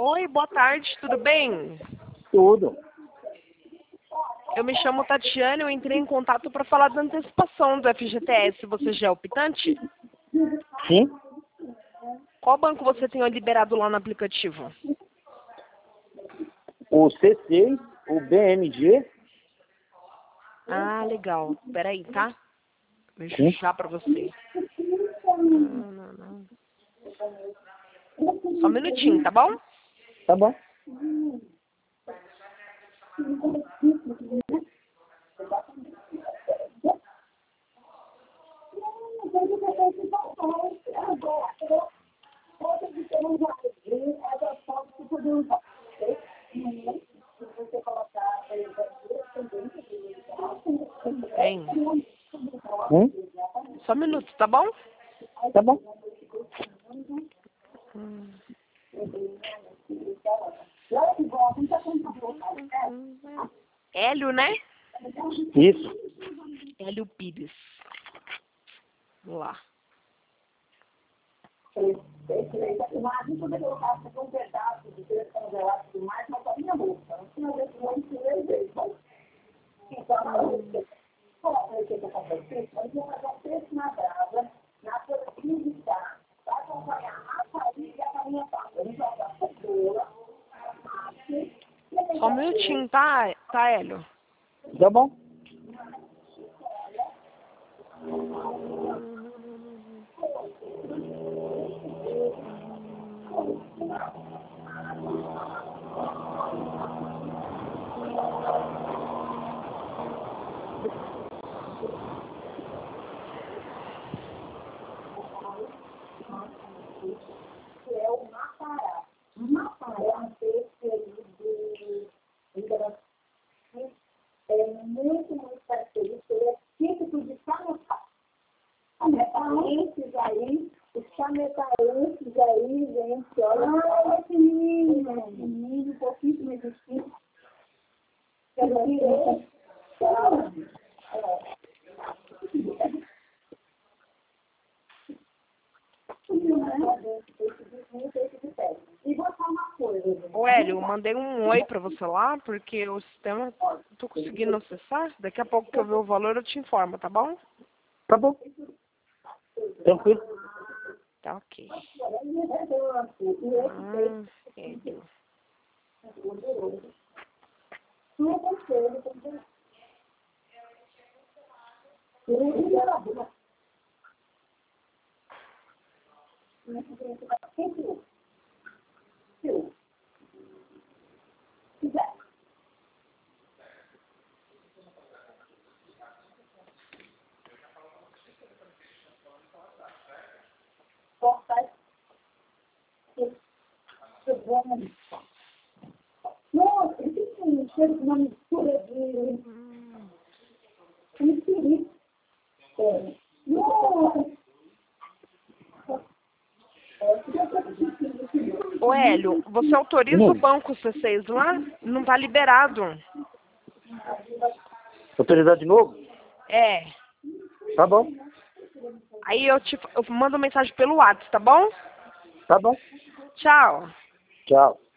Oi, boa tarde, tudo bem? Tudo. Eu me chamo Tatiane, eu entrei em contato para falar da antecipação do FGTS. Você já é optante? Sim. Qual banco você tem liberado lá no aplicativo? O C6, o BMG. Ah, legal. Peraí, tá? Deixa eu Sim. puxar para você. Não. Só um minutinho, tá bom? Tá bom. Tem. Hum? Só um minuto, tá bom? Tá bom. Hélio, né? Isso. Hélio Pires. Vamos lá. Só um minutinho, tá, Hélio? Tá bom. Ô, Hélio, eu mandei um oi pra você lá, porque o sistema não tô conseguindo acessar. Daqui a pouco que eu ver o valor, eu te informo, tá bom? Tá bom. Tranquilo. Tá ok. Hélio. Nossa, isso é uma mistura de... Nossa! Ô, Hélio, você autoriza o banco C6 lá? Não tá liberado. Autorizar de novo? É. Tá bom. Aí eu mando mensagem pelo WhatsApp, tá bom? Tá bom. Tchau. Tchau.